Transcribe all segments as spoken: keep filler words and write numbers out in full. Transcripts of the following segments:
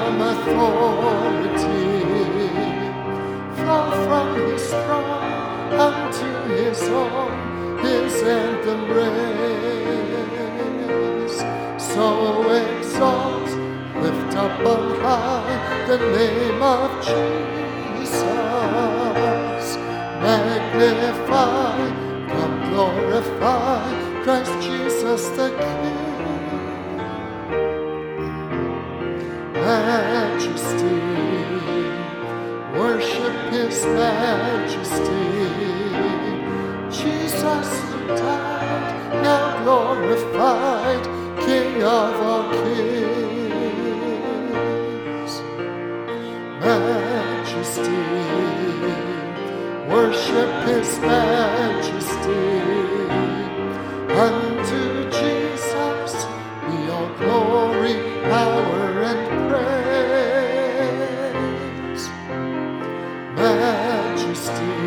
kingdom authority flow from his throne unto his own, his anthem raise. So exalt, lift up on high the name of Jesus. Magnify, come glorify Christ Jesus the King. Majesty, worship his majesty. Jesus who died, now glorified, King of all kings. Majesty, worship his majesty. Unto Jesus be all glory, power, and praise. Majesty,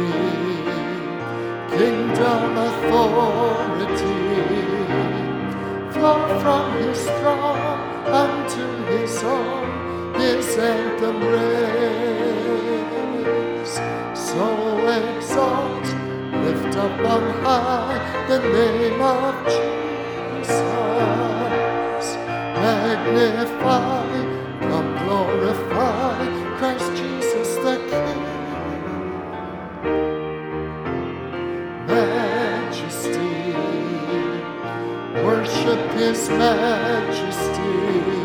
kingdom authority flow from his throne unto his own, his anthem raise. So exalt, lift up on high the name of Jesus. Magnify, come glorify Christ Jesus the King. Majesty, worship his majesty.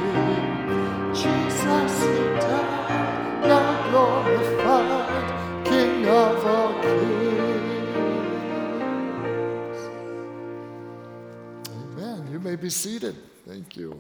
Jesus who died, now glorified, King of all kings. Amen. You may be seated. Thank you.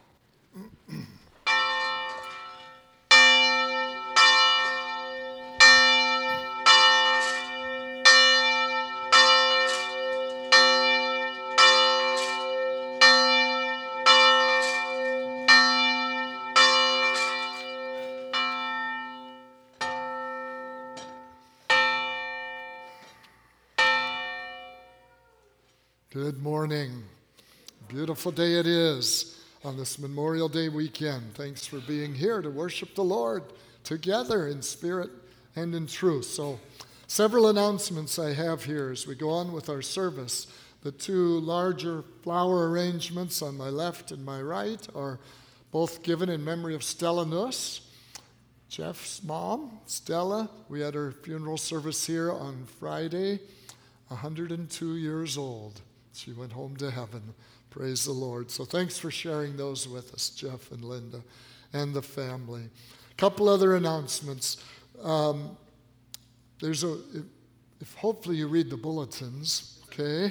Good morning. Beautiful day it is on this Memorial Day weekend. Thanks for being here to worship the Lord together in spirit and in truth. So, several announcements I have here as we go on with our service. The two larger flower arrangements on my left and my right are both given in memory of Stella Nuss, Jeff's mom, Stella. We had her funeral service here on Friday, one hundred two years old. She went home to heaven. Praise the Lord. So thanks for sharing those with us, Jeff and Linda and the family. A couple other announcements. Um, there's a, if, if hopefully you read the bulletins, okay?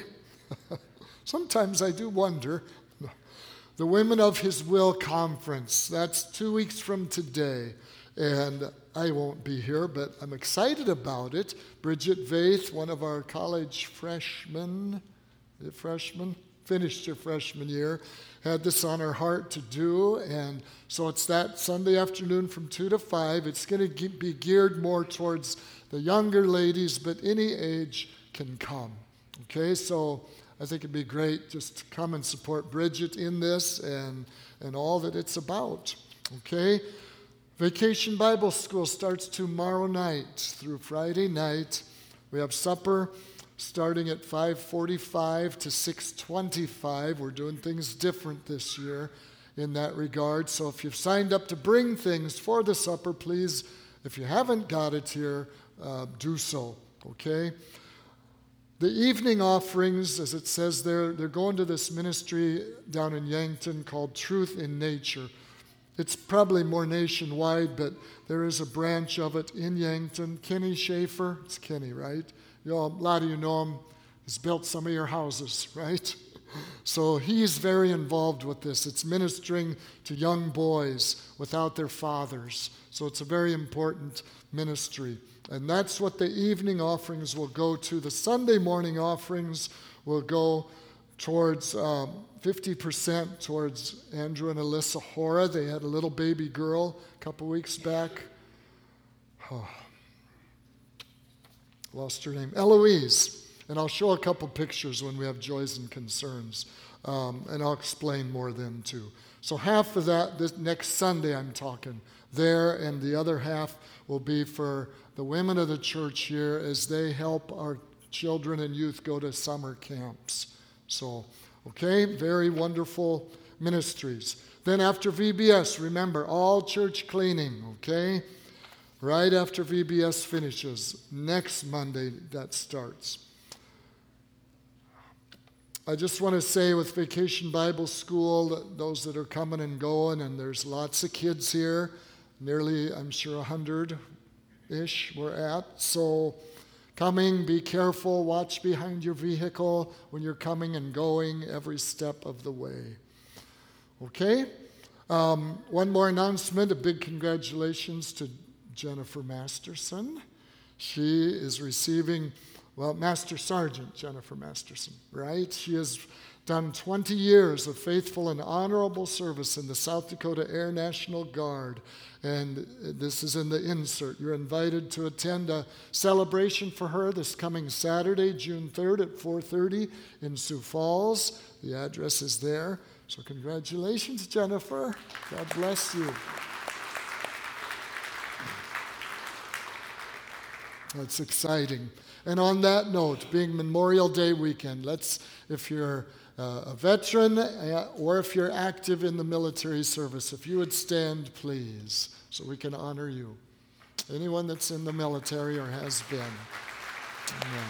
Sometimes I do wonder. The Women of His Will Conference. That's two weeks from today. And I won't be here, but I'm excited about it. Bridget Vaith, one of our college freshmen, freshman, finished her freshman year, had this on her heart to do, and so it's that Sunday afternoon from two to five. It's going to be geared more towards the younger ladies, but any age can come. Okay, so I think it'd be great just to come and support Bridget in this and, and all that it's about. Okay, Vacation Bible School starts tomorrow night through Friday night. We have supper starting at five forty-five to six twenty-five. We're doing things different this year in that regard. So if you've signed up to bring things for the supper, please, if you haven't got it here, uh, do so, okay? The evening offerings, as it says there, they're going to this ministry down in Yankton called Truth in Nature. It's probably more nationwide, but there is a branch of it in Yankton. Kenny Schaefer, it's Kenny, right? You know, a lot of you know him. He's built some of your houses, right? So he's very involved with this. It's ministering to young boys without their fathers. So it's a very important ministry. And that's what the evening offerings will go to. The Sunday morning offerings will go towards um, fifty percent towards Andrew and Alyssa Hora. They had a little baby girl a couple weeks back. Oh. Lost her name, Eloise, and I'll show a couple pictures when we have joys and concerns, um, and I'll explain more then too. So half of that this next Sunday I'm talking there, and the other half will be for the women of the church here as they help our children and youth go to summer camps. So, okay, very wonderful ministries. Then after V B S, remember, all church cleaning, okay? Right after V B S finishes, next Monday that starts. I just want to say with Vacation Bible School, that those that are coming and going, and there's lots of kids here, nearly, I'm sure, one hundred-ish we're at. So coming, be careful, watch behind your vehicle when you're coming and going every step of the way. Okay? Um, one more announcement, a big congratulations to Jennifer Masterson. She is receiving, well, Master Sergeant Jennifer Masterson, right? She has done twenty years of faithful and honorable service in the South Dakota Air National Guard. And this is in the insert. You're invited to attend a celebration for her this coming Saturday, June third at four thirty in Sioux Falls. The address is there. So congratulations, Jennifer. God bless you. That's exciting. And on that note, being Memorial Day weekend, let's, if you're uh, a veteran uh, or if you're active in the military service, if you would stand, please, so we can honor you. Anyone that's in the military or has been. Amen.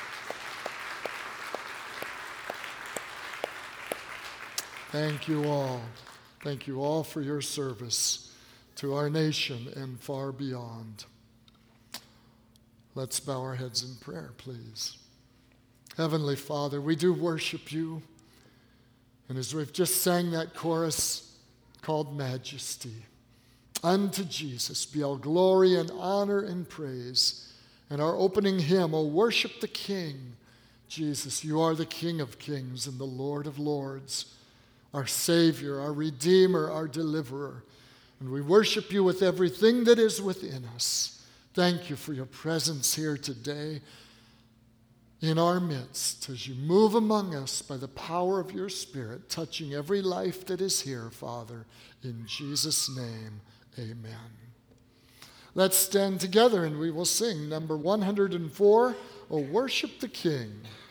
Thank you all. Thank you all for your service to our nation and far beyond. Let's bow our heads in prayer, please. Heavenly Father, we do worship you. And as we've just sang that chorus called Majesty, unto Jesus be all glory and honor and praise. And our opening hymn, O worship the King. Jesus, you are the King of kings and the Lord of lords, our Savior, our Redeemer, our Deliverer. And we worship you with everything that is within us. Thank you for your presence here today in our midst as you move among us by the power of your Spirit, touching every life that is here, Father. In Jesus' name, amen. Let's stand together and we will sing number one hundred four, O Worship the King.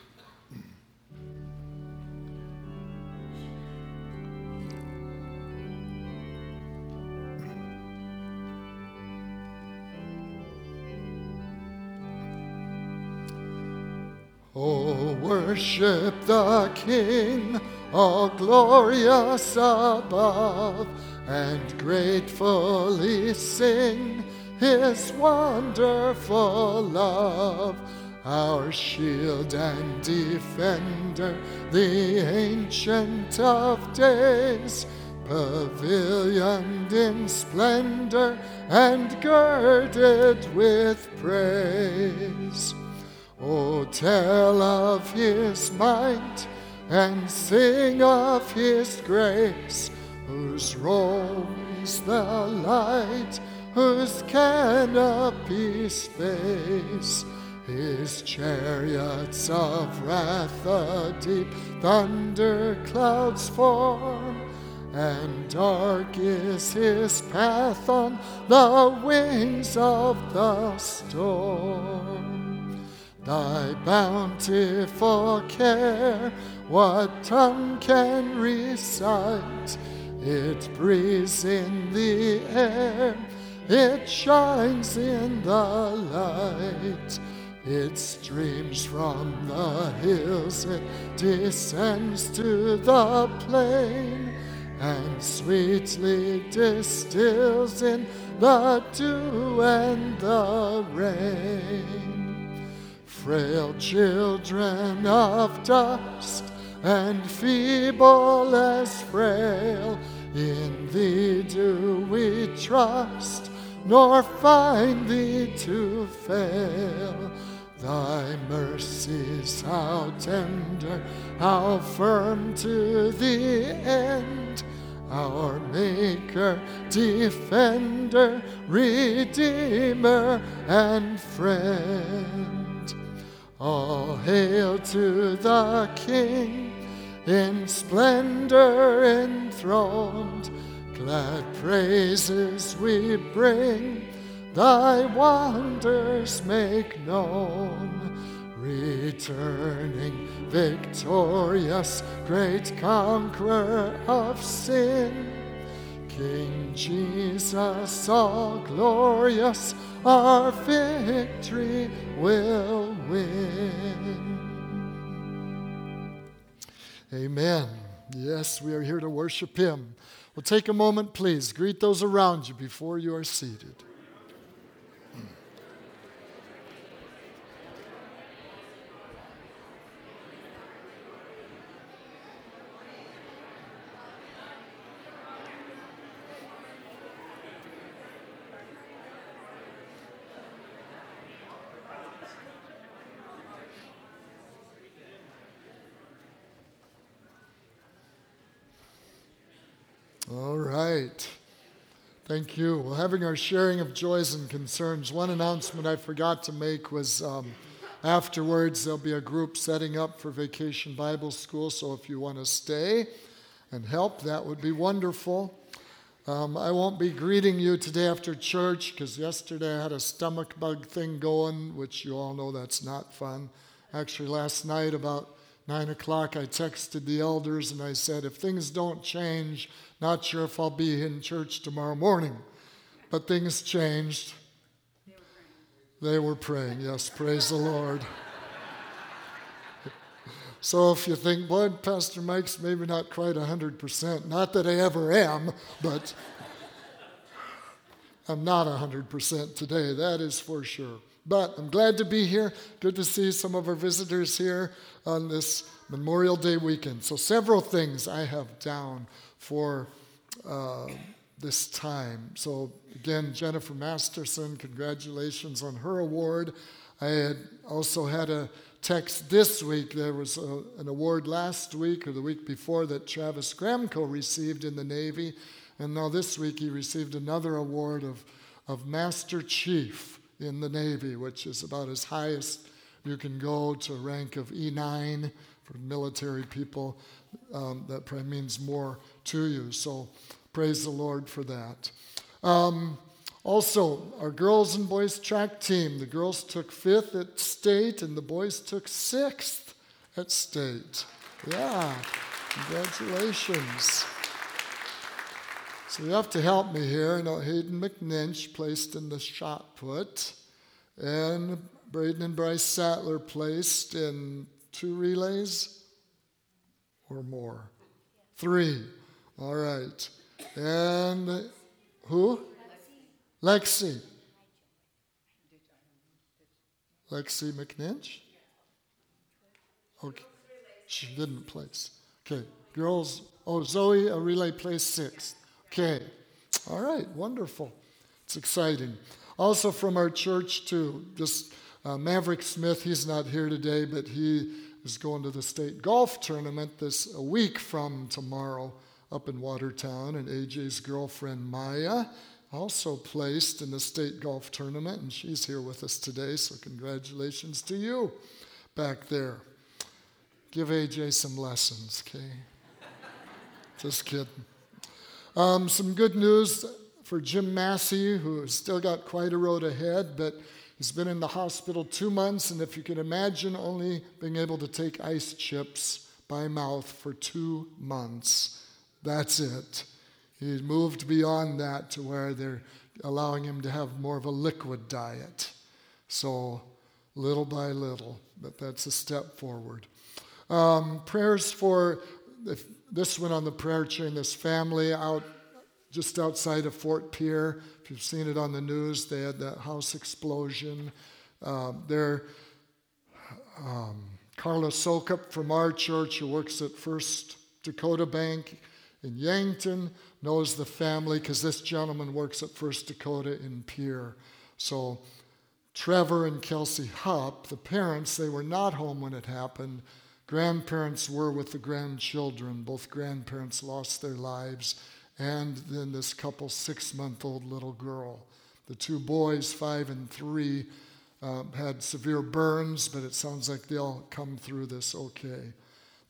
Oh, worship the King, all glorious above, and gratefully sing his wonderful love. Our shield and defender, the Ancient of Days, pavilioned in splendor and girded with praise. Oh, tell of his might and sing of his grace, whose robe is the light, whose canopy space. His chariots of wrath the deep thunder clouds form, and dark is his path on the wings of the storm. Thy bountiful care, what tongue can recite? It breathes in the air, it shines in the light. It streams from the hills, it descends to the plain, and sweetly distills in the dew and the rain. Frail children of dust, and feeble as frail, in thee do we trust, nor find thee to fail. Thy mercies, how tender, how firm to the end, our Maker, Defender, Redeemer, and Friend. All hail to the King, in splendor enthroned. Glad praises we bring, thy wonders make known. Returning victorious, great conqueror of sin, King Jesus, all glorious, our victory will win. Amen. Yes, we are here to worship him. Well, take a moment, please. Greet those around you before you are seated. All right. Thank you. Well, having our sharing of joys and concerns, one announcement I forgot to make was um, afterwards there'll be a group setting up for Vacation Bible School, so if you want to stay and help, that would be wonderful. Um, I won't be greeting you today after church because yesterday I had a stomach bug thing going, which you all know that's not fun. Actually, last night about nine o'clock, I texted the elders and I said, if things don't change, not sure if I'll be in church tomorrow morning. But things changed. They were praying. Yes, praise the Lord. So if you think, boy, Pastor Mike's maybe not quite one hundred percent, not that I ever am, but I'm not one hundred percent today, that is for sure. But I'm glad to be here. Good to see some of our visitors here on this Memorial Day weekend. So several things I have down for uh, this time. So again, Jennifer Masterson, congratulations on her award. I had also had a text this week. There was a, an award last week or the week before that Travis Gramco received in the Navy. And now this week he received another award of, of Master Chief in the Navy, which is about as high as you can go to a rank of E nine for military people. Um, that probably means more to you. So praise the Lord for that. Um, also, our girls and boys track team. The girls took fifth at state and the boys took sixth at state. Yeah, congratulations. So you have to help me here. You know, Hayden McNinch placed in the shot put, and Braden and Bryce Sattler placed in two relays or more. Three. All right. And who? Lexi. Lexi McNinch? Okay. She didn't place. Okay. Girls. Oh, Zoe, a relay placed sixth. Okay. All right. Wonderful. It's exciting. Also from our church, too, just uh, Maverick Smith, he's not here today, but he is going to the state golf tournament this a week from tomorrow up in Watertown. And A J's girlfriend, Maya, also placed in the state golf tournament, and she's here with us today, so congratulations to you back there. Give A J some lessons, okay? Just kidding. Um, some good news for Jim Massey, who has still got quite a road ahead, but he's been in the hospital two months, and if you can imagine only being able to take ice chips by mouth for two months, that's it. He's moved beyond that to where they're allowing him to have more of a liquid diet. So little by little, but that's a step forward. Um, prayers for if this one on the prayer chain, this family out just outside of Fort Pierre. If you've seen it on the news, they had that house explosion. Um, they're um, Carla Sokup from our church, who works at First Dakota Bank in Yankton, knows the family because this gentleman works at First Dakota in Pierre. So Trevor and Kelsey Hupp, the parents, they were not home when it happened. Grandparents were with the grandchildren. Both grandparents lost their lives. And then this couple's six-month-old little girl. The two boys, five and three, uh, had severe burns, but it sounds like they'll come through this okay.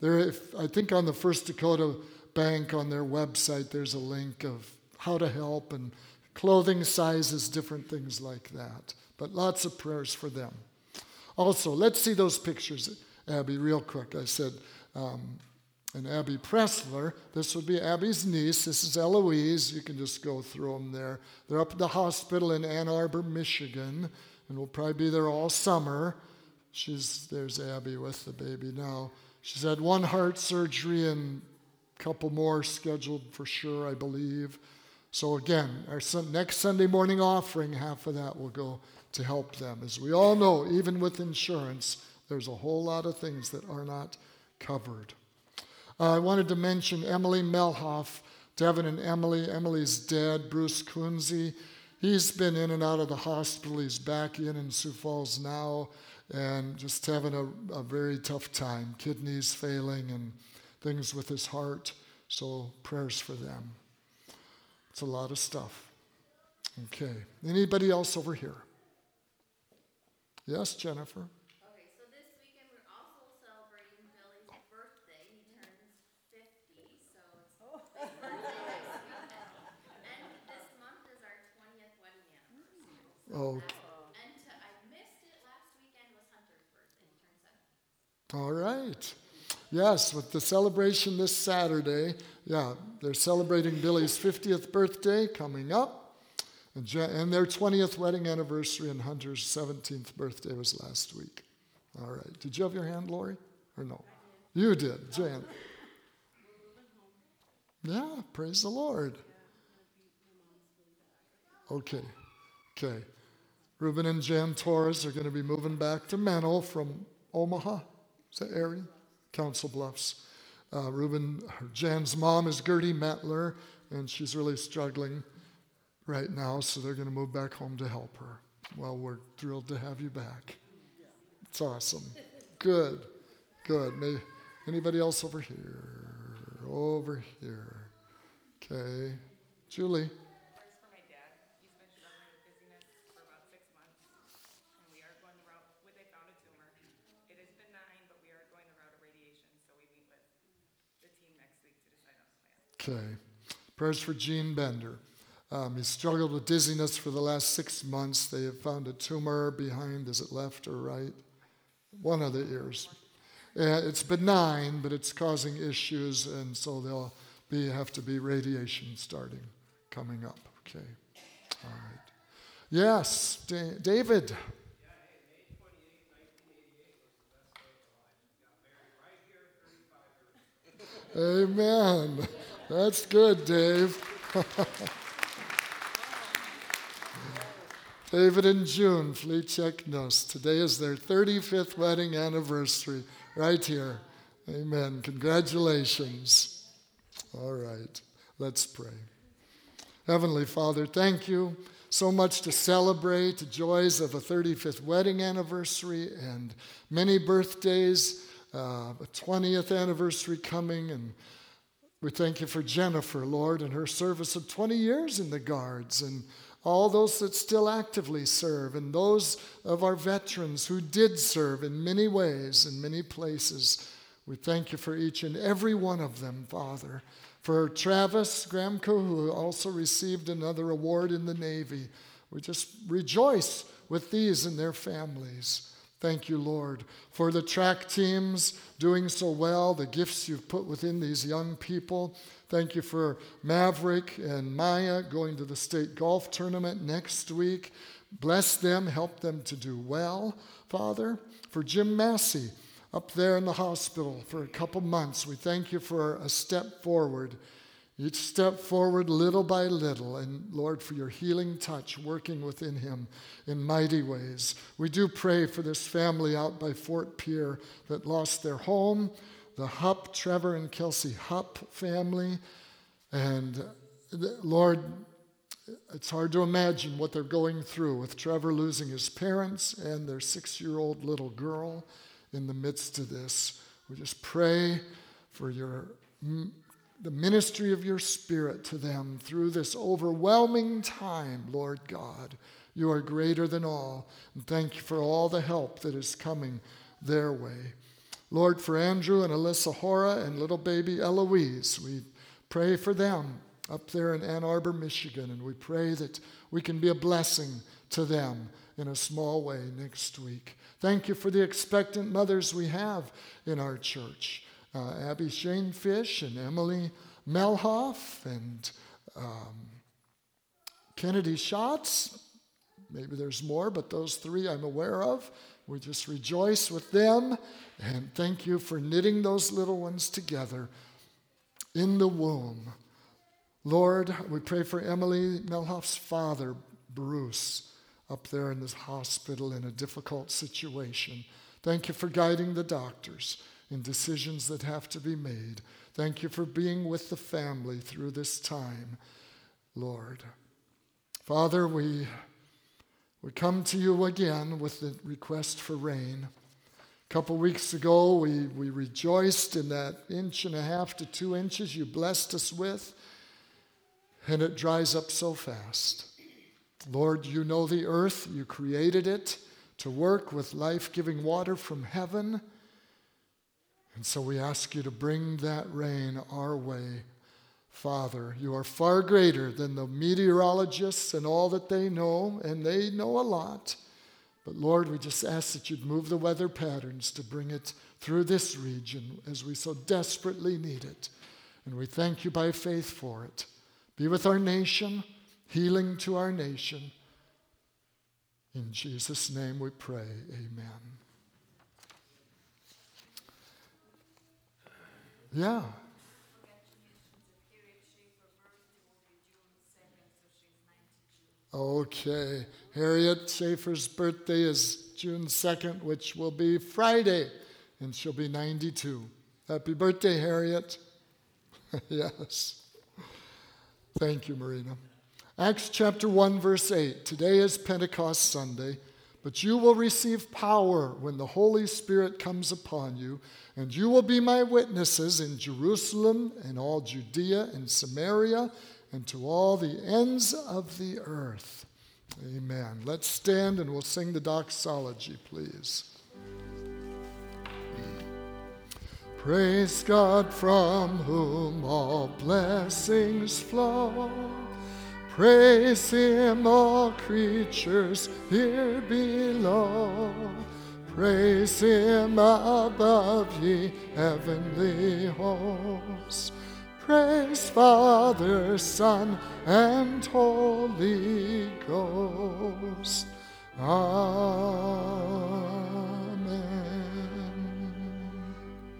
there, if, I think on the First Dakota Bank on their website, there's a link of how to help and clothing sizes, different things like that. But lots of prayers for them. Also, let's see those pictures, Abby, real quick. I said, um, and Abby Pressler, this would be Abby's niece. This is Eloise. You can just go through them there. They're up at the hospital in Ann Arbor, Michigan, and we'll probably be there all summer. She's There's Abby with the baby now. She's had one heart surgery and a couple more scheduled for sure, I believe. So again, our sun, next Sunday morning offering, half of that will go to help them. As we all know, even with insurance, there's a whole lot of things that are not covered. Uh, I wanted to mention Emily Melhoff, Devin and Emily. Emily's dad, Bruce Kunze. He's been in and out of the hospital. He's back in in Sioux Falls now and just having a, a very tough time. Kidneys failing and things with his heart. So prayers for them. It's a lot of stuff. Okay. Anybody else over here? Yes, Jennifer? Okay, so this weekend we're also celebrating Billy's birthday. He turns fifty, so it's his birthday next weekend. And this month is our twentieth wedding anniversary. So Oh. that- and to, I missed it last weekend was Hunter's birthday. He turned seventy. All right. Yes, with the celebration this Saturday, yeah, they're celebrating Billy's fiftieth birthday coming up, and, Je- and their twentieth wedding anniversary, and Hunter's seventeenth birthday was last week. All right. Did you have your hand, Lori? Or no? I did. You did, Jan. Yeah, praise the Lord. Okay, okay. Reuben and Jan Torres are going to be moving back to Menno from Omaha. Is that area? Council Bluffs. Uh, Reuben, Jan's mom is Gertie Metler, and she's really struggling right now, so they're going to move back home to help her. Well, we're thrilled to have you back. It's awesome. Good, good. May, anybody else over here? Over here. Okay. Julie. Prayers for my dad. He's been struggling with dizziness for about six months, and we are going the route. With they found a tumor. It is benign, but we are going the route of radiation. So we meet with the team next week to decide on the plan. Okay. Prayers for Gene Bender. Um, he's struggled with dizziness for the last six months. They have found a tumor behind, is it left or right? One of the ears. Uh, it's benign, but it's causing issues, and so they'll be have to be radiation starting, coming up. Okay. All right. Yes, Da- David. Amen. That's good, Dave. David and June Fleechek-Nuss. Today is their thirty-fifth wedding anniversary, right here. Amen. Congratulations. All right, let's pray. Heavenly Father, thank you so much to celebrate the joys of a thirty-fifth wedding anniversary and many birthdays, uh, a twentieth anniversary coming, and we thank you for Jennifer, Lord, and her service of twenty years in the Guards, and all those that still actively serve, and those of our veterans who did serve in many ways, in many places. We thank you for each and every one of them, Father. For Travis Gramco, who also received another award in the Navy, we just rejoice with these and their families. Thank you, Lord, for the track teams doing so well, the gifts you've put within these young people. Thank you for Maverick and Maya going to the state golf tournament next week. Bless them, help them to do well, Father. For Jim Massey, up there in the hospital for a couple months, we thank you for a step forward. Each step forward little by little, and Lord, for your healing touch working within him in mighty ways. We do pray for this family out by Fort Pierre that lost their home, the Hupp, Trevor and Kelsey Hupp family. And Lord, it's hard to imagine what they're going through with Trevor losing his parents and their six-year-old little girl in the midst of this. We just pray for your the ministry of your Spirit to them through this overwhelming time, Lord God. You are greater than all. And thank you for all the help that is coming their way. Lord, for Andrew and Alyssa Hora and little baby Eloise, we pray for them up there in Ann Arbor, Michigan, and we pray that we can be a blessing to them in a small way next week. Thank you for the expectant mothers we have in our church. Uh, Abby Shanefish and Emily Melhoff and um, Kennedy Schatz. Maybe there's more, but those three I'm aware of. We just rejoice with them, and thank you for knitting those little ones together in the womb. Lord, we pray for Emily Melhoff's father, Bruce, up there in this hospital in a difficult situation. Thank you for guiding the doctors in decisions that have to be made. Thank you for being with the family through this time, Lord. Father, we, we come to you again with the request for rain. A couple weeks ago, we, we rejoiced in that inch and a half to two inches you blessed us with, and it dries up so fast. Lord, you know the earth. You created it to work with life-giving water from heaven. And so we ask you to bring that rain our way. Father, you are far greater than the meteorologists and all that they know, and they know a lot. But Lord, we just ask that you'd move the weather patterns to bring it through this region as we so desperately need it. And we thank you by faith for it. Be with our nation. Healing to our nation. In Jesus' name we pray. Amen. Yeah. Okay. Harriet Schaefer's birthday is June second, which will be Friday, and she'll be ninety-two. Happy birthday, Harriet. Yes. Thank you, Marina. Acts chapter one, verse eight. Today is Pentecost Sunday, but you will receive power when the Holy Spirit comes upon you, and you will be my witnesses in Jerusalem and all Judea and Samaria and to all the ends of the earth. Amen. Let's stand and we'll sing the doxology, please. Praise God from whom all blessings flow. Praise him, all creatures here below. Praise him above, ye heavenly hosts. Praise Father, Son, and Holy Ghost. Amen.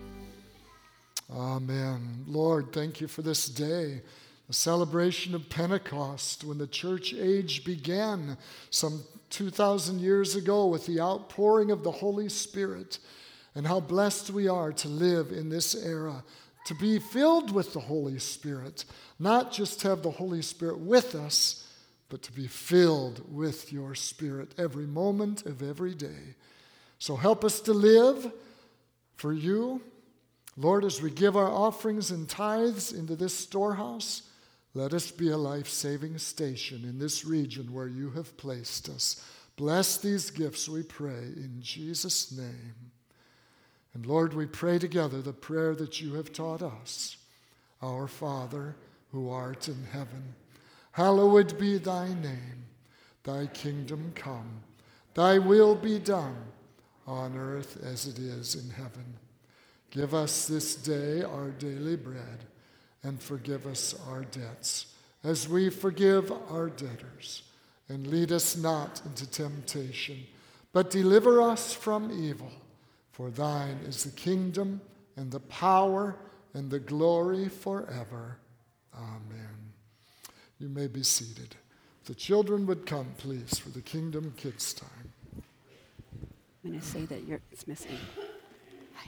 Amen. Lord, thank you for this day. The celebration of Pentecost, when the church age began some two thousand years ago with the outpouring of the Holy Spirit, and how blessed we are to live in this era, to be filled with the Holy Spirit, not just have the Holy Spirit with us, but to be filled with your Spirit every moment of every day. So help us to live for you. Lord, as we give our offerings and tithes into this storehouse, let us be a life-saving station in this region where you have placed us. Bless these gifts, we pray, in Jesus' name. And Lord, we pray together the prayer that you have taught us. Our Father, who art in heaven, hallowed be thy name. Thy kingdom come. Thy will be done on earth as it is in heaven. Give us this day our daily bread, and forgive us our debts, as we forgive our debtors. And lead us not into temptation, but deliver us from evil. For thine is the kingdom, and the power, and the glory forever. Amen. You may be seated. If the children would come, please, for the Kingdom Kids time. I'm going to say that you're, it's missing. Hi.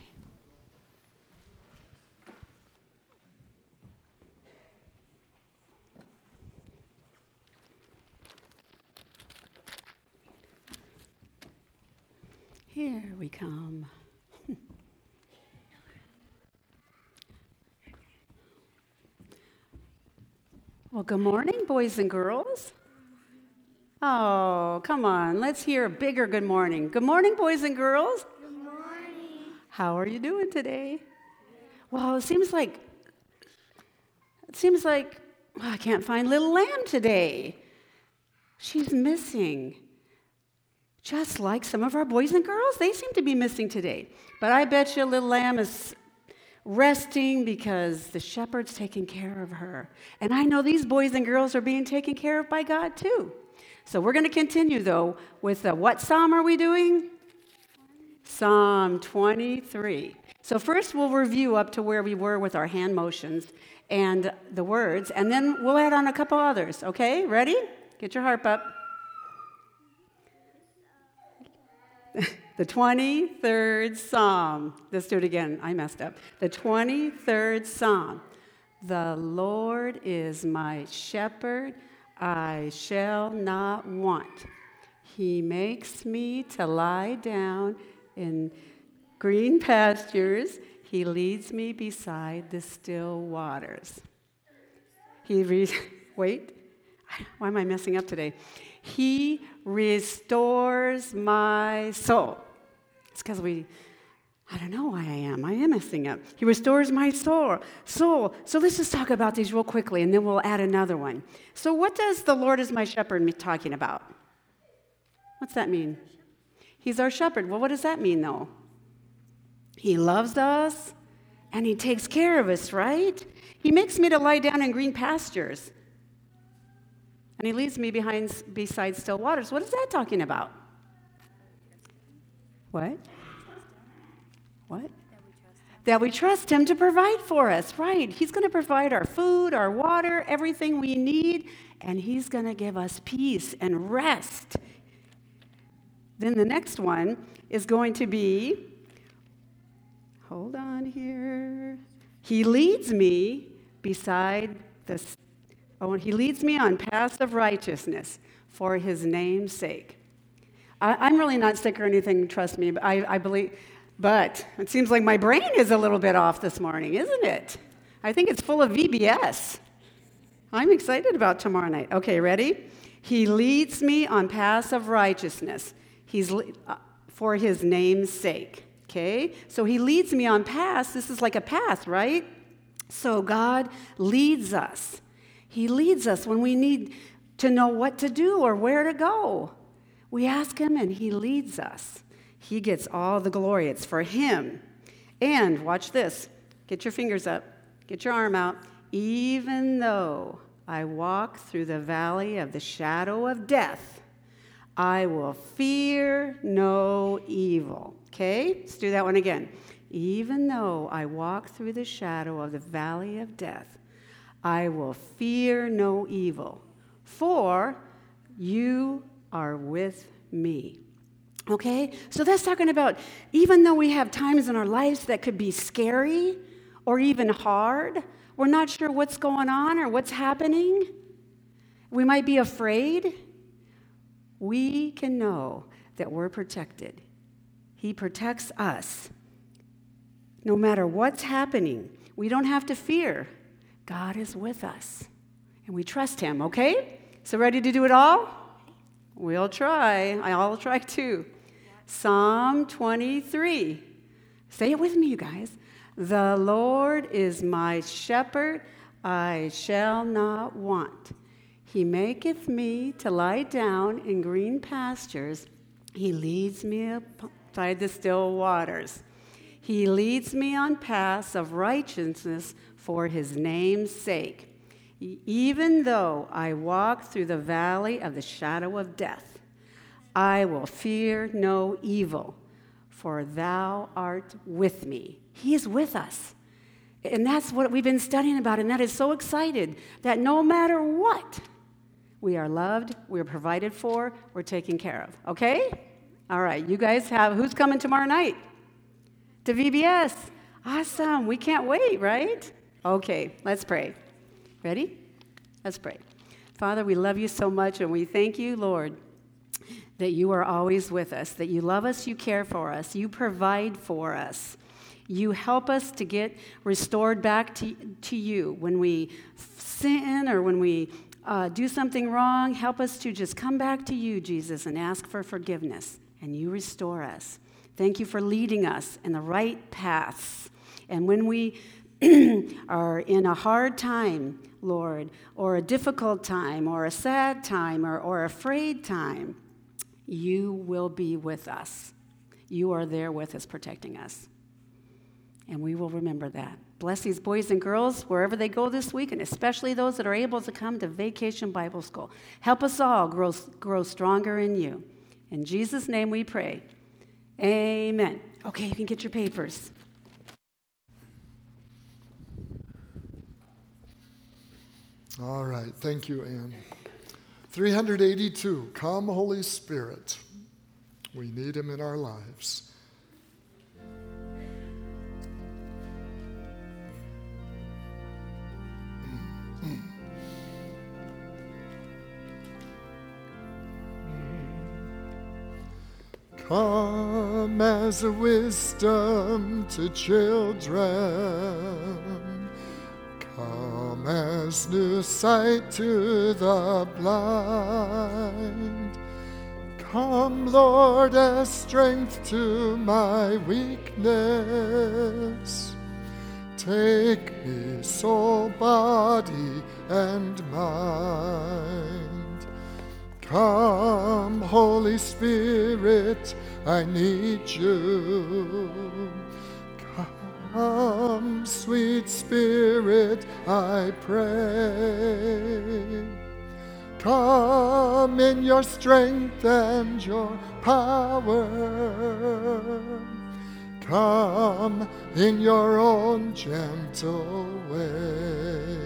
Here we come. Well, good morning, boys and girls. Oh, come on. Let's hear a bigger good morning. Good morning, boys and girls. Good morning. How are you doing today? Well, it seems like, it seems like well, I can't find little lamb today. She's missing. Just like some of our boys and girls, they seem to be missing today. But I bet you little lamb is resting because the shepherd's taking care of her. And I know these boys and girls are being taken care of by God too. So we're going to continue, though, with the, what psalm are we doing? Psalm twenty-three. So first we'll review up to where we were with our hand motions and the words, and then we'll add on a couple others, okay? Ready? Get your harp up. The twenty-third Psalm. Let's do it again. I messed up. The twenty-third Psalm. The Lord is my shepherd. I shall not want. He makes me to lie down in green pastures. He leads me beside the still waters. He re- Wait. Why am I messing up today? He restores my soul. It's because we, I don't know why I am. I am messing up. He restores my soul. Soul. So let's just talk about these real quickly, and then we'll add another one. So what does the Lord is my shepherd mean talking about? What's that mean? He's our shepherd. Well, what does that mean, though? He loves us, and he takes care of us, right? He makes me to lie down in green pastures. And he leads me behind, beside still waters. What is that talking about? What? What? That we trust him to provide for us, right? He's going to provide our food, our water, everything we need, and he's going to give us peace and rest. Then the next one is going to be, hold on here. He leads me beside the Oh, and he leads me on paths of righteousness for his name's sake. I, I'm really not sick or anything, trust me, but I, I believe, but it seems like my brain is a little bit off this morning, isn't it? I think it's full of V B S. I'm excited about tomorrow night. Okay, ready? He leads me on paths of righteousness. He's uh, for his name's sake. Okay? So he leads me on paths. This is like a path, right? So God leads us. He leads us when we need to know what to do or where to go. We ask him and he leads us. He gets all the glory. It's for him. And watch this. Get your fingers up. Get your arm out. Even though I walk through the valley of the shadow of death, I will fear no evil. Okay? Let's do that one again. Even though I walk through the shadow of the valley of death, I will fear no evil, for you are with me. Okay? So that's talking about even though we have times in our lives that could be scary or even hard, we're not sure what's going on or what's happening, we might be afraid, we can know that we're protected. He protects us. No matter what's happening, we don't have to fear. God is with us, and we trust him, okay? So ready to do it all? We'll try. I'll try too. Psalm twenty-three. Say it with me, you guys. The Lord is my shepherd, I shall not want. He maketh me to lie down in green pastures. He leads me beside the still waters. He leads me on paths of righteousness for his name's sake. Even though I walk through the valley of the shadow of death, I will fear no evil, for thou art with me. He is with us. And that's what we've been studying about, and that is so excited that no matter what, we are loved, we are provided for, we're taken care of. Okay? All right, you guys have, who's coming tomorrow night? To V B S. Awesome. We can't wait, right? Okay, let's pray. Ready? Let's pray. Father, we love you so much, and we thank you, Lord, that you are always with us, that you love us, you care for us, you provide for us. You help us to get restored back to, to you. When we sin or when we uh, do something wrong, help us to just come back to you, Jesus, and ask for forgiveness, and you restore us. Thank you for leading us in the right paths. And when we are in a hard time, Lord, or a difficult time, or a sad time, or, or afraid time, you will be with us. You are there with us, protecting us. And we will remember that. Bless these boys and girls wherever they go this week, and especially those that are able to come to Vacation Bible School. Help us all grow, grow stronger in you. In Jesus' name we pray. Amen. Okay, you can get your papers. All right, thank you, Ann. three hundred eighty-two, Come Holy Spirit. We need him in our lives. Come as a wisdom to children. Come as new sight to the blind. Come, Lord, as strength to my weakness. Take me, soul, body, and mind. Come, Holy Spirit, I need you. Come, sweet Spirit, I pray. Come in your strength and your power. Come in your own gentle way.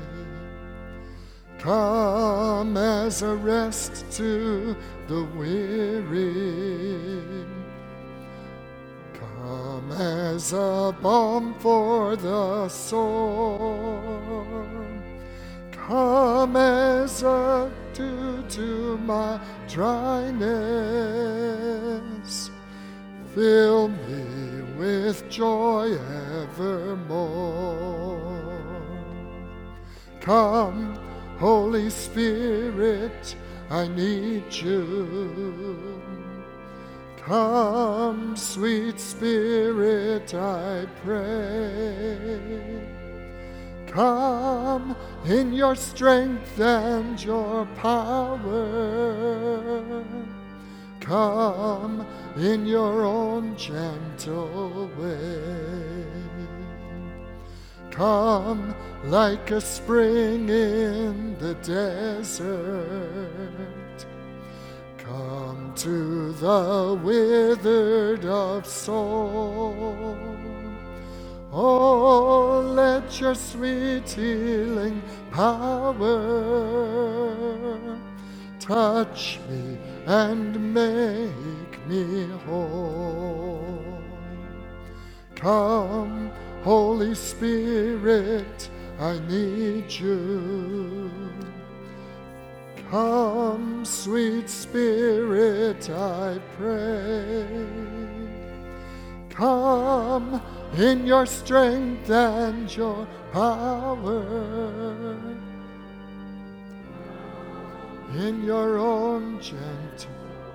Come as a rest to the weary. Come as a balm for the soul. Come as a dew to my dryness. Fill me with joy evermore. Come, Holy Spirit, I need you. Come, sweet Spirit, I pray. Come in your strength and your power. Come in your own gentle way. Come like a spring in the desert. Come to the withered of soul. Oh, let your sweet healing power touch me and make me whole. Come, Holy Spirit, I need you. Come, sweet Spirit, I pray. Come in your strength and your power. In your own gentle.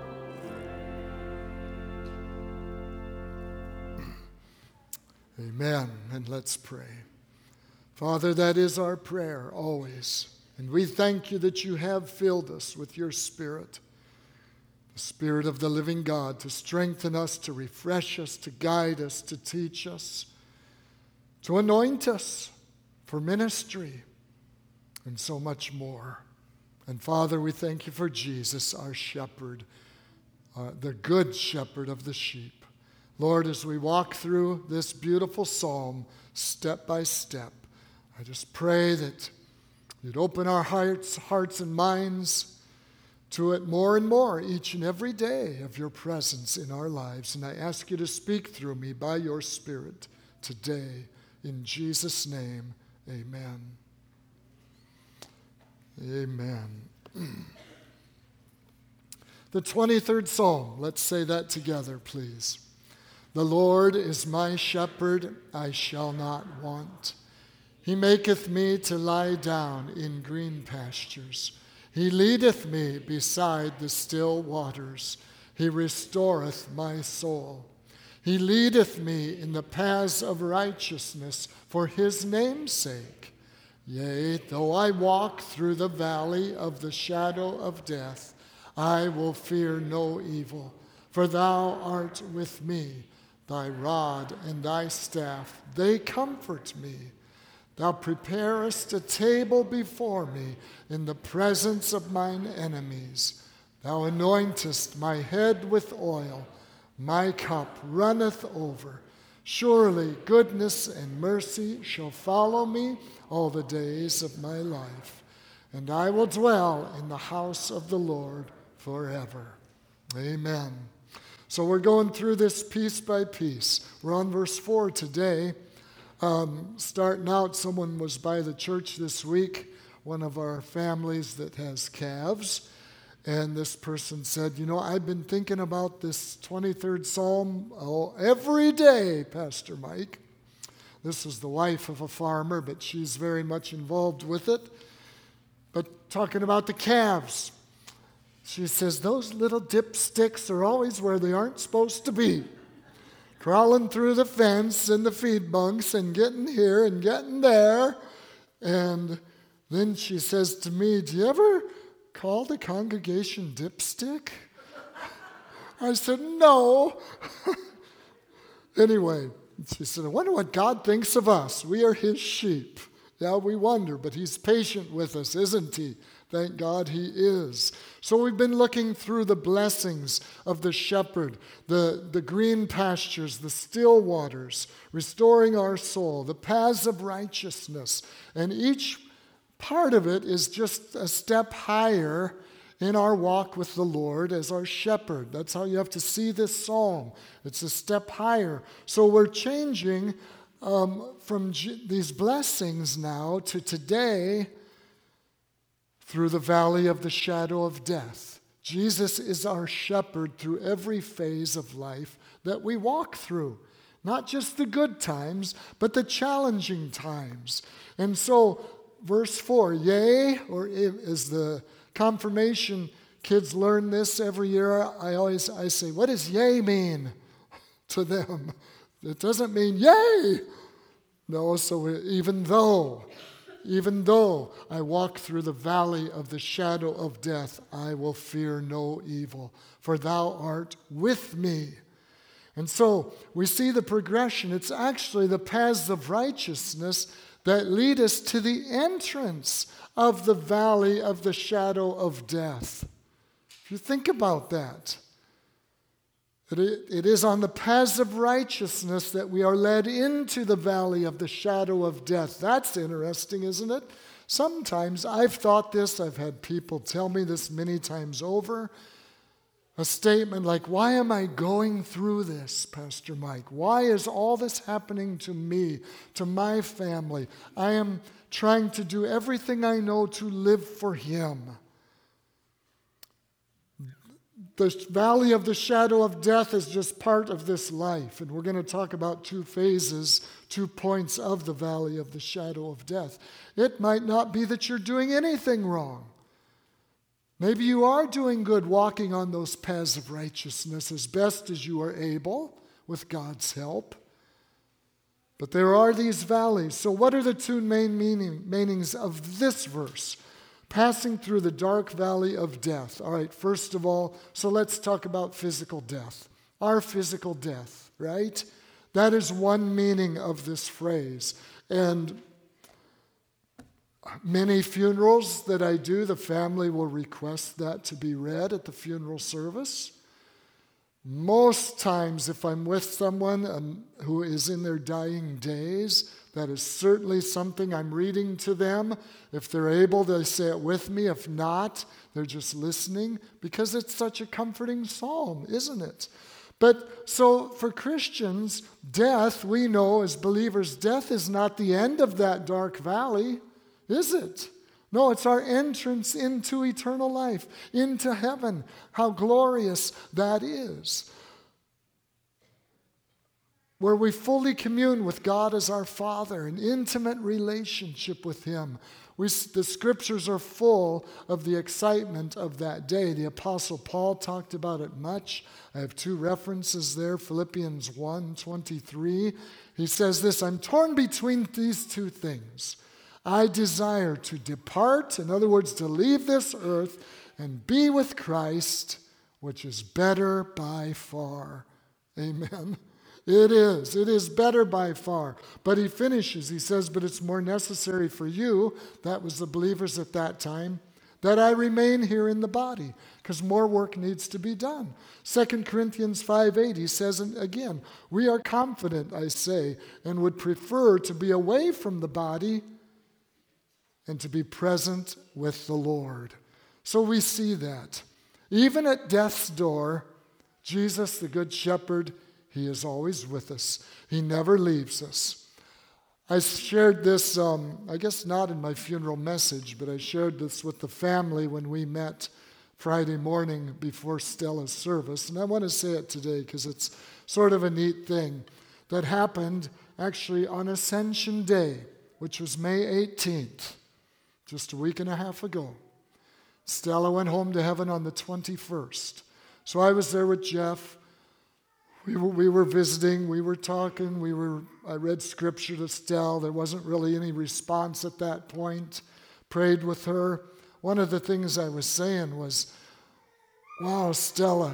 Amen. And let's pray. Father, that is our prayer always. And we thank you that you have filled us with your Spirit, the Spirit of the living God, to strengthen us, to refresh us, to guide us, to teach us, to anoint us for ministry, and so much more. And Father, we thank you for Jesus, our shepherd, uh, the good shepherd of the sheep. Lord, as we walk through this beautiful psalm step by step, I just pray that you'd open our hearts, hearts and minds to it more and more each and every day of your presence in our lives. And I ask you to speak through me by your Spirit today. In Jesus' name, amen. Amen. The twenty-third Psalm, let's say that together, please. The Lord is my shepherd, I shall not want. He maketh me to lie down in green pastures. He leadeth me beside the still waters. He restoreth my soul. He leadeth me in the paths of righteousness for his name's sake. Yea, though I walk through the valley of the shadow of death, I will fear no evil, for thou art with me. Thy rod and thy staff, they comfort me. Thou preparest a table before me in the presence of mine enemies. Thou anointest my head with oil. My cup runneth over. Surely goodness and mercy shall follow me all the days of my life, and I will dwell in the house of the Lord forever. Amen. So we're going through this piece by piece. We're on verse four today. Um, starting out, someone was by the church this week, one of our families that has calves, and this person said, you know, I've been thinking about this twenty-third Psalm oh, every day, Pastor Mike. This is the wife of a farmer, but she's very much involved with it. But talking about the calves, she says, those little dipsticks are always where they aren't supposed to be. Crawling through the fence and the feed bunks and getting here and getting there. And then she says to me, do you ever call the congregation dipstick? I said, no. Anyway, she said, I wonder what God thinks of us. We are his sheep. Yeah, we wonder, but he's patient with us, isn't he? Thank God he is. So we've been looking through the blessings of the shepherd, the, the green pastures, the still waters, restoring our soul, the paths of righteousness. And each part of it is just a step higher in our walk with the Lord as our shepherd. That's how you have to see this psalm. It's a step higher. So we're changing um, from G- these blessings now to today, through the valley of the shadow of death. Jesus is our shepherd through every phase of life that we walk through. Not just the good times, but the challenging times. And so, verse four, yea, or as the confirmation kids learn this every year, I always I say, what does yea mean to them? It doesn't mean yay. No, so even though, even though I walk through the valley of the shadow of death, I will fear no evil, for thou art with me. And so we see the progression. It's actually the paths of righteousness that lead us to the entrance of the valley of the shadow of death. If you think about that, it is on the paths of righteousness that we are led into the valley of the shadow of death. That's interesting, isn't it? Sometimes I've thought this, I've had people tell me this many times over, a statement like, why am I going through this, Pastor Mike? Why is all this happening to me, to my family? I am trying to do everything I know to live for him. The valley of the shadow of death is just part of this life. And we're going to talk about two phases, two points of the valley of the shadow of death. It might not be that you're doing anything wrong. Maybe you are doing good, walking on those paths of righteousness as best as you are able with God's help. But there are these valleys. So what are the two main meaning, meanings of this verse? Passing through the dark valley of death. All right, first of all, so let's talk about physical death. Our physical death, right? That is one meaning of this phrase. And many funerals that I do, the family will request that to be read at the funeral service. Most times, if I'm with someone um, who is in their dying days, that is certainly something I'm reading to them. If they're able, they say it with me. If not, they're just listening because it's such a comforting psalm, isn't it? But so for Christians, death, we know as believers, death is not the end of that dark valley, is it? No, it's our entrance into eternal life, into heaven. How glorious that is. Where we fully commune with God as our Father, an intimate relationship with him, We, the scriptures are full of the excitement of that day. The Apostle Paul talked about it much. I have two references there, Philippians one twenty-three. He says this, I'm torn between these two things. I desire to depart, in other words, to leave this earth and be with Christ, which is better by far. Amen. It is. It is better by far. But he finishes. He says, but it's more necessary for you, that was the believers at that time, that I remain here in the body, because more work needs to be done. Second Corinthians five eight, he says, and again, we are confident, I say, and would prefer to be away from the body and to be present with the Lord. So we see that. Even at death's door, Jesus, the Good Shepherd, he is always with us. He never leaves us. I shared this, um, I guess not in my funeral message, but I shared this with the family when we met Friday morning before Stella's service. And I want to say it today because it's sort of a neat thing that happened actually on Ascension Day, which was May eighteenth, just a week and a half ago. Stella went home to heaven on the twenty-first. So I was there with Jeff. We were, we were visiting, we were talking, we were. I read scripture to Stella. There wasn't really any response at that point. Prayed with her. One of the things I was saying was, wow, Stella,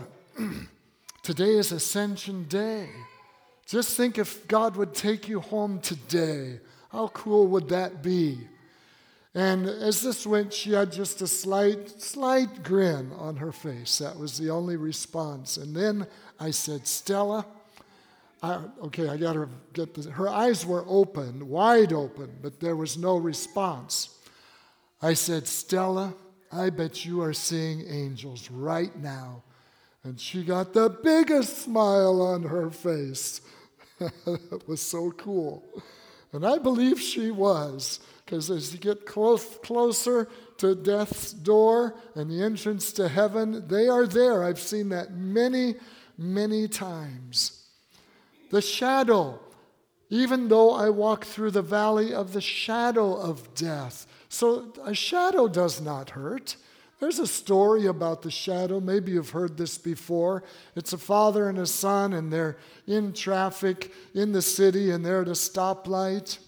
today is Ascension Day. Just think if God would take you home today. How cool would that be? And as this went, she had just a slight, slight grin on her face. That was the only response. And then I said, Stella, I, okay, I got to get this. Her eyes were open, wide open, but there was no response. I said, Stella, I bet you are seeing angels right now. And she got the biggest smile on her face. It was so cool. And I believe she was. Because as you get close, closer to death's door and the entrance to heaven, they are there. I've seen that many, many times. The shadow, even though I walk through the valley of the shadow of death. So a shadow does not hurt. There's a story about the shadow. Maybe you've heard this before. It's a father and a son, and they're in traffic in the city, and they're at a stoplight.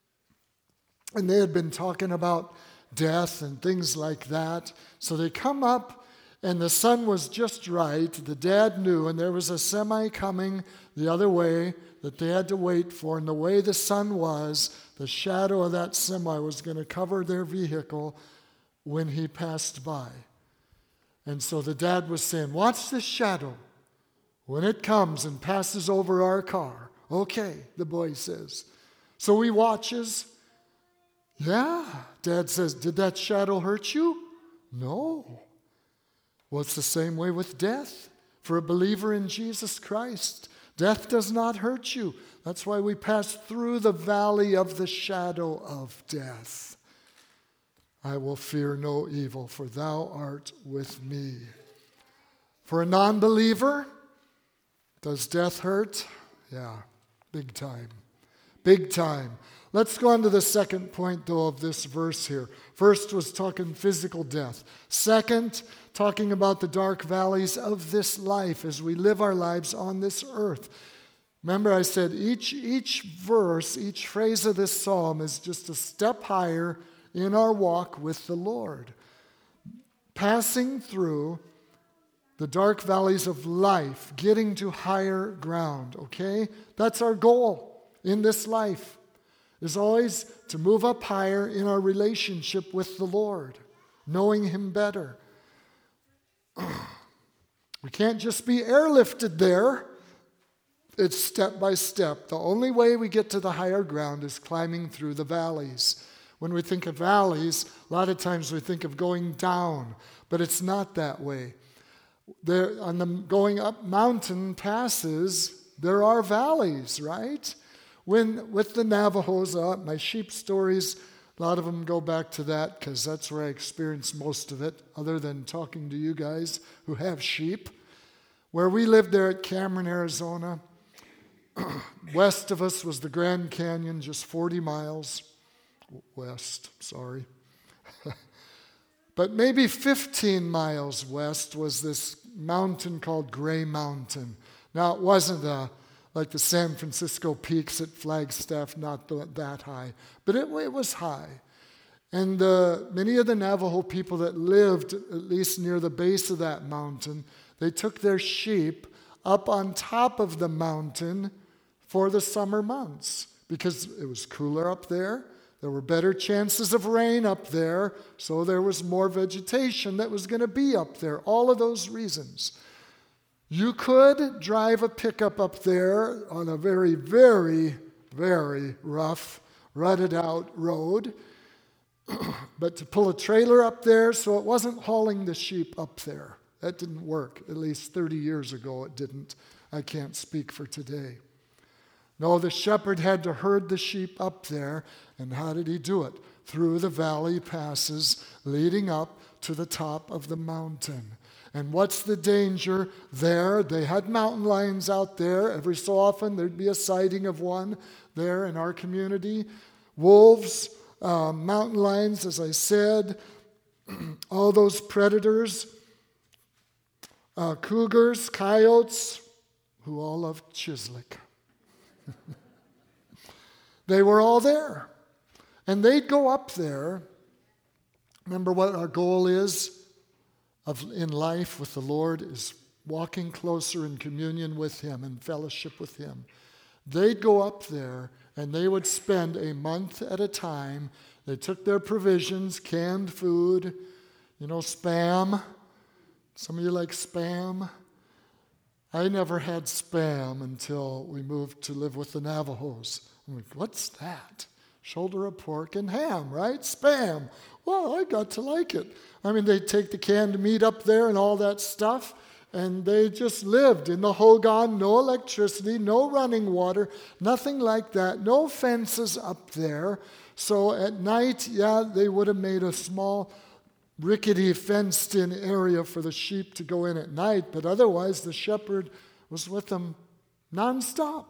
And they had been talking about death and things like that. So they come up, and the sun was just right. The dad knew, and there was a semi coming the other way that they had to wait for. And the way the sun was, the shadow of that semi was going to cover their vehicle when he passed by. And so the dad was saying, watch the shadow when it comes and passes over our car. Okay, the boy says. So he watches. Yeah, Dad says, did that shadow hurt you? No. Well, it's the same way with death. For a believer in Jesus Christ, death does not hurt you. That's why we pass through the valley of the shadow of death. I will fear no evil, for thou art with me. For a non-believer, does death hurt? Yeah, big time. Big time. Let's go on to the second point, though, of this verse here. First was talking physical death. Second, talking about the dark valleys of this life as we live our lives on this earth. Remember, I said each, each verse, each phrase of this psalm is just a step higher in our walk with the Lord. Passing through the dark valleys of life, getting to higher ground, okay? That's our goal in this life. Is always to move up higher in our relationship with the Lord, knowing Him better. We can't just be airlifted there. It's step by step. The only way we get to the higher ground is climbing through the valleys. When we think of valleys, a lot of times we think of going down, but it's not that way. There, on the going up mountain passes, there are valleys, right? When with the Navajos, uh, my sheep stories, a lot of them go back to that because that's where I experienced most of it, other than talking to you guys who have sheep. Where we lived there at Cameron, Arizona, west of us was the Grand Canyon, just forty miles west, sorry. But maybe fifteen miles west was this mountain called Gray Mountain. Now, it wasn't a, like the San Francisco peaks at Flagstaff, not that high, but it, it was high. And uh, many of the Navajo people that lived at least near the base of that mountain, they took their sheep up on top of the mountain for the summer months because it was cooler up there. There were better chances of rain up there, so there was more vegetation that was going to be up there. All of those reasons. You could drive a pickup up there on a very, very, very rough, rutted out road, but to pull a trailer up there, so it wasn't hauling the sheep up there. That didn't work. At least thirty years ago it didn't. I can't speak for today. No, the shepherd had to herd the sheep up there. And how did he do it? Through the valley passes leading up to the top of the mountain. And what's the danger there? They had mountain lions out there. Every so often there'd be a sighting of one there in our community. Wolves, uh, mountain lions, as I said, all those predators, uh, cougars, coyotes, who all love Chislik. They were all there. And they'd go up there. Remember what our goal is of in life with the Lord is walking closer in communion with Him and fellowship with Him. They'd go up there and they would spend a month at a time. They took their provisions, canned food, you know, Spam. Some of you like Spam. I never had Spam until we moved to live with the Navajos. I'm like, what's that? Shoulder of pork and ham, right? Spam. Well, I got to like it. I mean, they take the canned meat up there and all that stuff, and they just lived in the hogan, no electricity, no running water, nothing like that, no fences up there. So at night, yeah, they would have made a small, rickety, fenced-in area for the sheep to go in at night, but otherwise the shepherd was with them nonstop.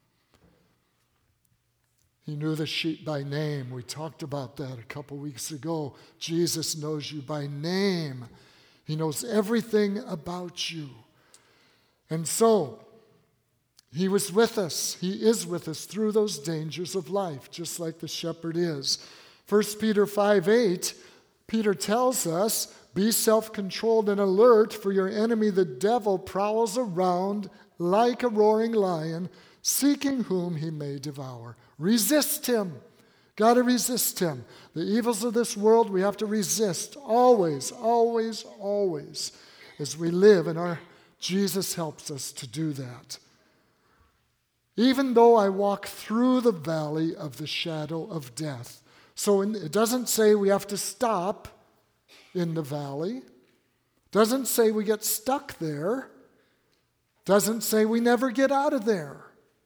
He knew the sheep by name. We talked about that a couple weeks ago. Jesus knows you by name. He knows everything about you. And so, He was with us. He is with us through those dangers of life, just like the shepherd is. First Peter five eight, Peter tells us, be self-controlled and alert, for your enemy, the devil, prowls around like a roaring lion, seeking whom he may devour. Resist him. Got to resist him. The evils of this world we have to resist always, always, always as we live, and our Jesus helps us to do that. Even though I walk through the valley of the shadow of death. So in, it doesn't say we have to stop in the valley. Doesn't say we get stuck there. Doesn't say we never get out of there.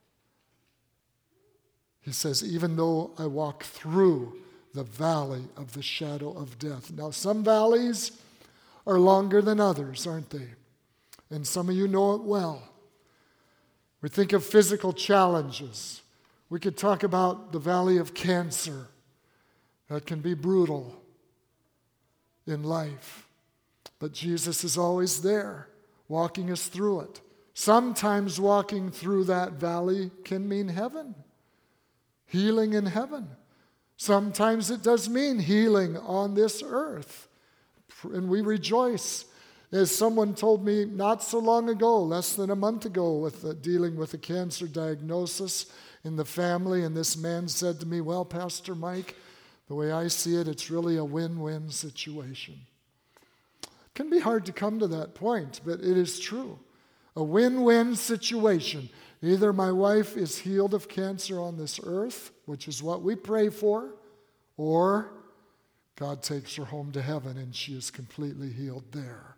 He says, even though I walk through the valley of the shadow of death. Now, some valleys are longer than others, aren't they? And some of you know it well. We think of physical challenges. We could talk about the valley of cancer. That can be brutal in life. But Jesus is always there, walking us through it. Sometimes walking through that valley can mean heaven. Healing in heaven. Sometimes it does mean healing on this earth. And we rejoice. As someone told me not so long ago, less than a month ago, with uh, dealing with a cancer diagnosis in the family, and this man said to me, well, Pastor Mike, the way I see it, it's really a win-win situation. It can be hard to come to that point, but it is true. A win-win situation. Either my wife is healed of cancer on this earth, which is what we pray for, or God takes her home to heaven and she is completely healed there.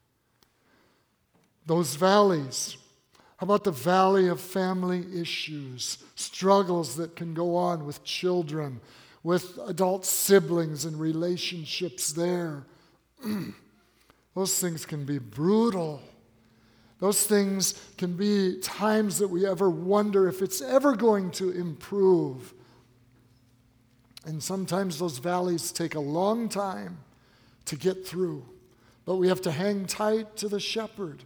Those valleys. How about the valley of family issues, struggles that can go on with children, with adult siblings and relationships there? Those things can be brutal. Those things can be times that we ever wonder if it's ever going to improve. And sometimes those valleys take a long time to get through. But we have to hang tight to the shepherd.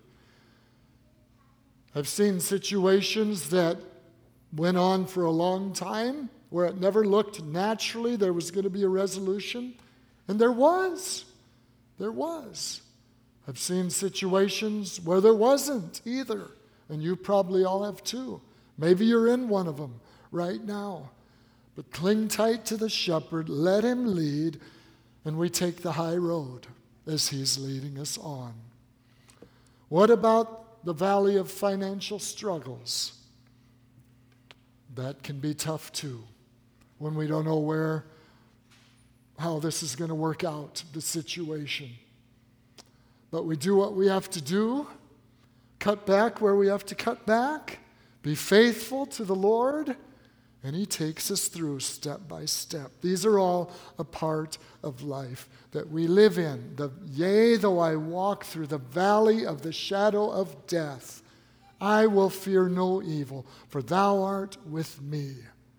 I've seen situations that went on for a long time where it never looked naturally there was going to be a resolution. And there was. There was. I've seen situations where there wasn't either. And you probably all have too. Maybe you're in one of them right now. But cling tight to the shepherd, let him lead, and we take the high road as he's leading us on. What about the valley of financial struggles? That can be tough too, when we don't know where, how this is going to work out, the situation. But we do what we have to do, cut back where we have to cut back, be faithful to the Lord, and he takes us through step by step. These are all a part of life that we live in. The, yea, though I walk through the valley of the shadow of death, I will fear no evil, for thou art with me.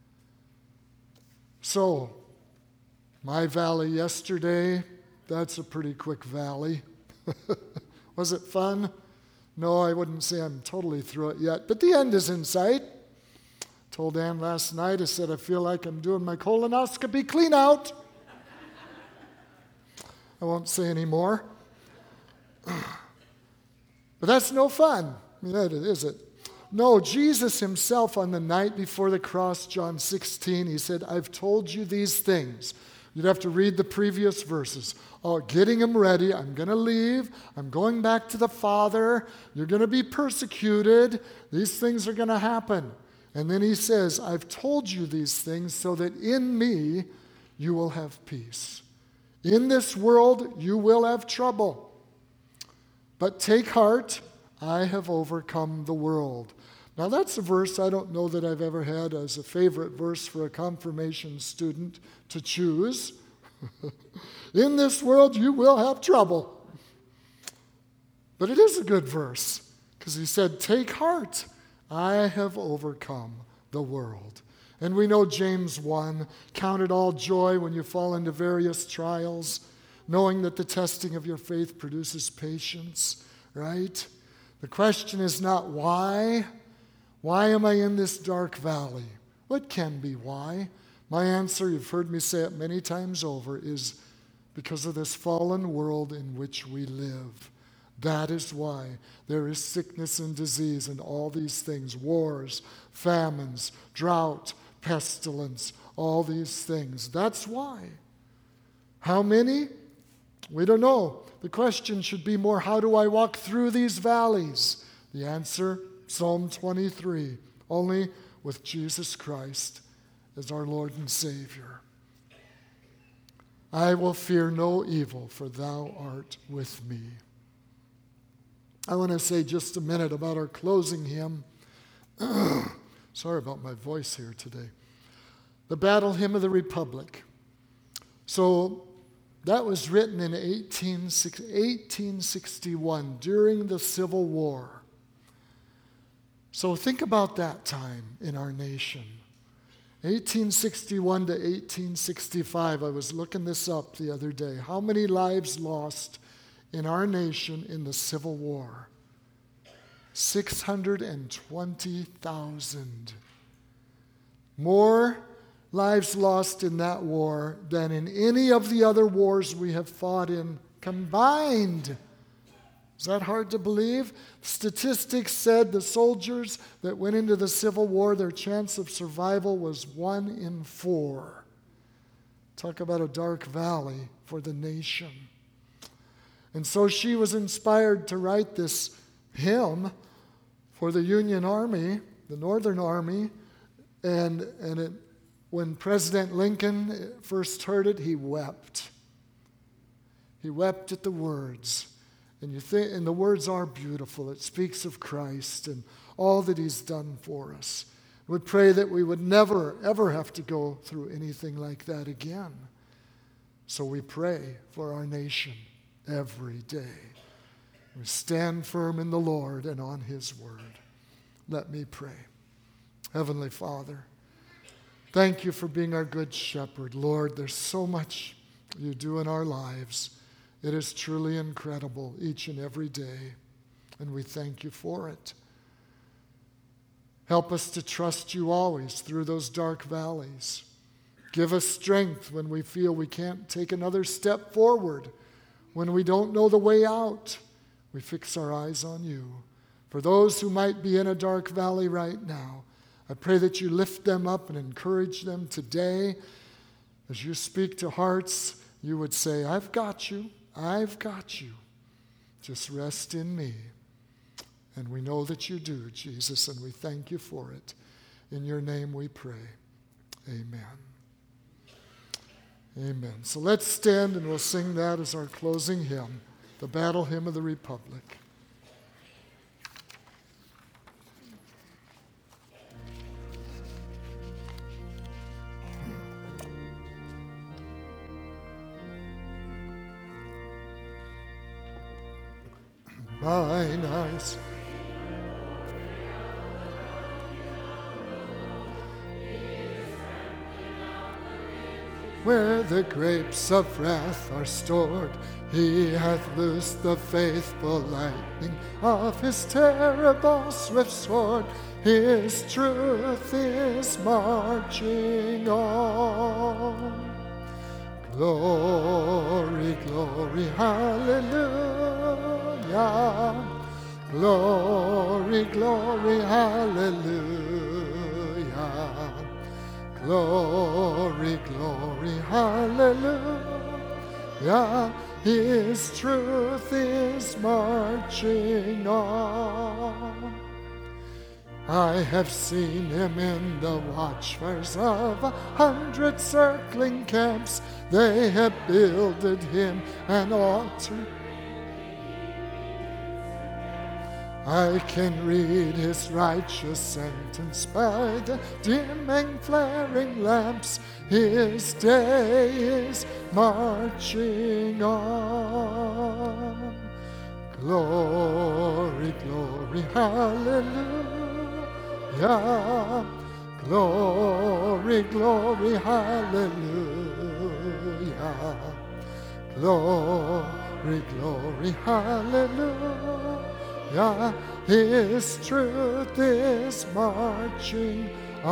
So, my valley yesterday, that's a pretty quick valley. Was it fun? No, I wouldn't say I'm totally through it yet, but the end is in sight. Told Ann last night, I said, I feel like I'm doing my colonoscopy clean out. I won't say any more. But that's no fun, is it? No, Jesus himself on the night before the cross, John sixteen, he said, I've told you these things. You'd have to read the previous verses. Oh, getting him ready. I'm going to leave. I'm going back to the Father. You're going to be persecuted. These things are going to happen. And then he says, I've told you these things so that in me you will have peace. In this world you will have trouble. But take heart, I have overcome the world. Now that's a verse I don't know that I've ever had as a favorite verse for a confirmation student to choose. In this world you will have trouble. But it is a good verse because he said, take heart, I have overcome the world. And we know James one, count it all joy when you fall into various trials, knowing that the testing of your faith produces patience, right? The question is not why. Why am I in this dark valley? What can be why? My answer, you've heard me say it many times over, is because of this fallen world in which we live. That is why there is sickness and disease and all these things, wars, famines, drought, pestilence, all these things. That's why. How many? We don't know. The question should be more, how do I walk through these valleys? The answer, Psalm twenty-three, only with Jesus Christ as our Lord and Savior. I will fear no evil, for thou art with me. I want to say just a minute about our closing hymn. Sorry about my voice here today. The Battle Hymn of the Republic. So that was written in eighteen sixty-one during the Civil War. So think about that time in our nation. eighteen sixty-one to eighteen sixty-five, I was looking this up the other day. How many lives lost in our nation in the Civil War? six hundred twenty thousand. More lives lost in that war than in any of the other wars we have fought in combined. Is that hard to believe? Statistics said the soldiers that went into the Civil War, their chance of survival was one in four. Talk about a dark valley for the nation. And so she was inspired to write this hymn for the Union Army, the Northern Army, and, and it, when President Lincoln first heard it, he wept. He wept at the words. And you think, and the words are beautiful. It speaks of Christ and all that he's done for us. We pray that we would never, ever have to go through anything like that again. So we pray for our nation every day. We stand firm in the Lord and on his word. Let me pray. Heavenly Father, Thank you for being our good shepherd. Lord, there's so much you do in our lives. It is truly incredible each and every day, and we thank you for it. Help us to trust you always through those dark valleys. Give us strength when we feel we can't take another step forward. When we don't know the way out, we fix our eyes on you. For those who might be in a dark valley right now, I pray that you lift them up and encourage them today. As you speak to hearts, you would say, I've got you, I've got you. Just rest in me. And we know that you do, Jesus, and we thank you for it. In your name we pray. Amen. Amen. So let's stand and we'll sing that as our closing hymn, the Battle Hymn of the Republic. Mine eyes where the grapes of wrath are stored, he hath loosed the faithful lightning of his terrible swift sword. His truth is marching on. Glory, glory, hallelujah. Glory, glory, hallelujah. Glory, glory, hallelujah. His truth is marching on. I have seen him in the watchfires of a hundred circling camps. They have builded him an altar. I can read his righteous sentence by the dim and flaring lamps. His day is marching on. Glory, glory, hallelujah. Glory, glory, hallelujah. Glory, glory, hallelujah. Yeah, his truth is marching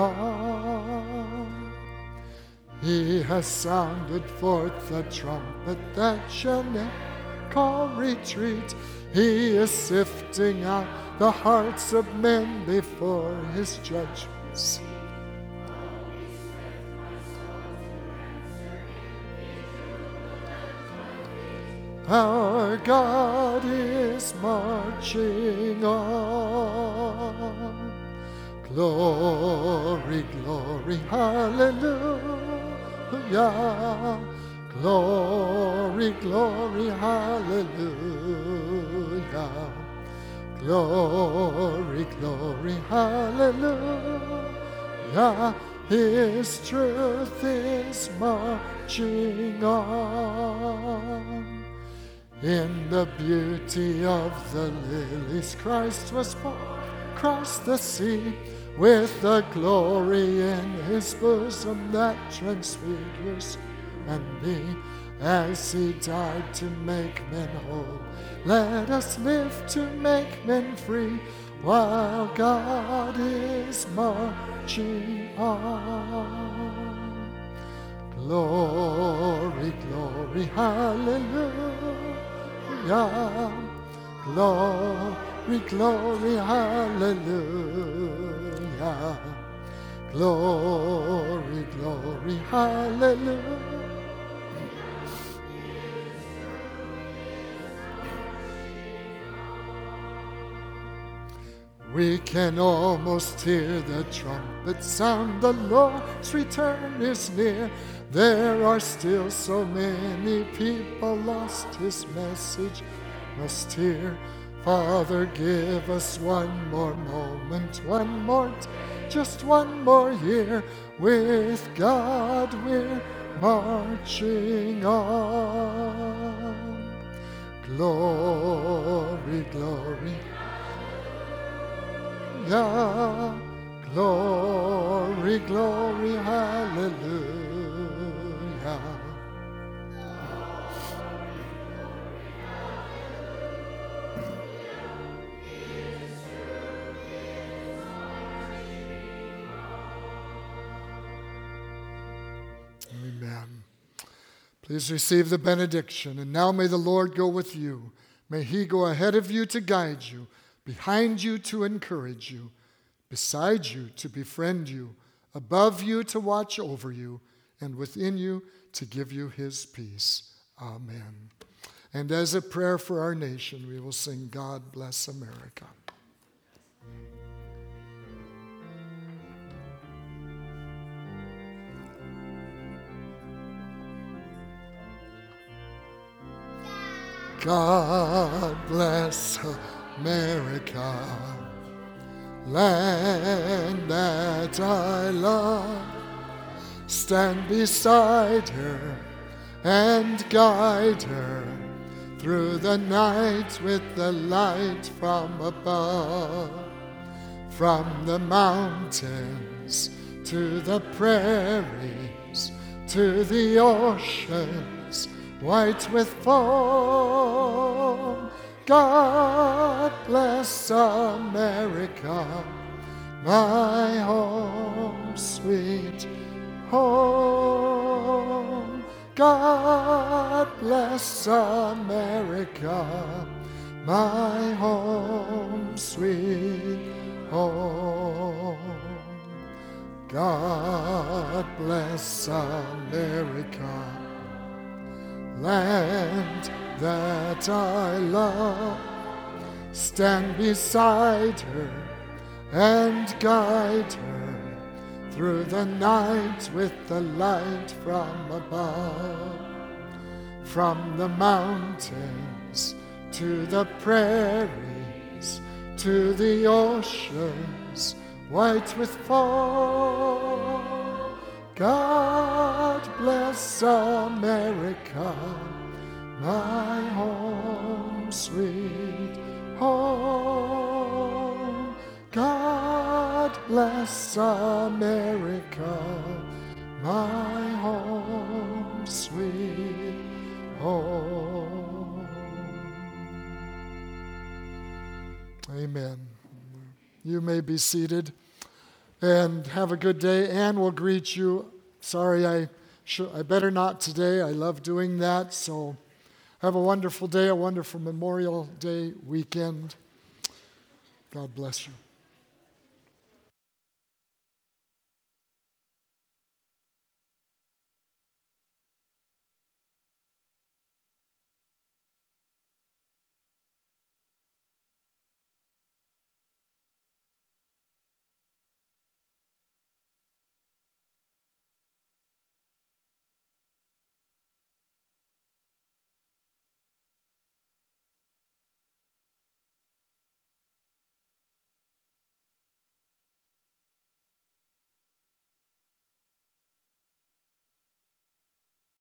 on. He has sounded forth the trumpet that shall never call retreat. He is sifting out the hearts of men before his judgments. Our God is marching on. Glory, glory, hallelujah. Glory, glory, hallelujah. Glory, glory, hallelujah. His truth is marching on. In the beauty of the lilies, Christ was born across the sea, with the glory in his bosom that transfigures and me. As he died to make men whole, let us live to make men free, while God is marching on. Glory, glory, hallelujah. Glory, glory, hallelujah. Glory, glory, hallelujah. We can almost hear the trumpet sound. The Lord's return is near. There are still so many people lost. His message must hear. Father, give us one more moment, one more t- just one more year. With God we're marching on. Glory, glory. Yeah. Glory, glory, hallelujah. Amen. Please receive the benediction. And now may the Lord go with you. May he go ahead of you to guide you, behind you to encourage you, beside you to befriend you, above you to watch over you, and within you to give you his peace. Amen. And as a prayer for our nation, we will sing God Bless America. God bless America, land that I love. Stand beside her and guide her through the night with the light from above. From the mountains to the prairies, to the oceans white with foam. God bless America, my home, sweet home. God bless America, my home, sweet home. God bless America, land that I love. Stand beside her and guide her through the night with the light from above. From the mountains to the prairies, to the oceans white with foam. God bless America, my home, sweet home. God bless America, my home, sweet home. Amen. You may be seated and have a good day. Ann will greet you. Sorry, I should, I better not today. I love doing that. So have a wonderful day, a wonderful Memorial Day weekend. God bless you.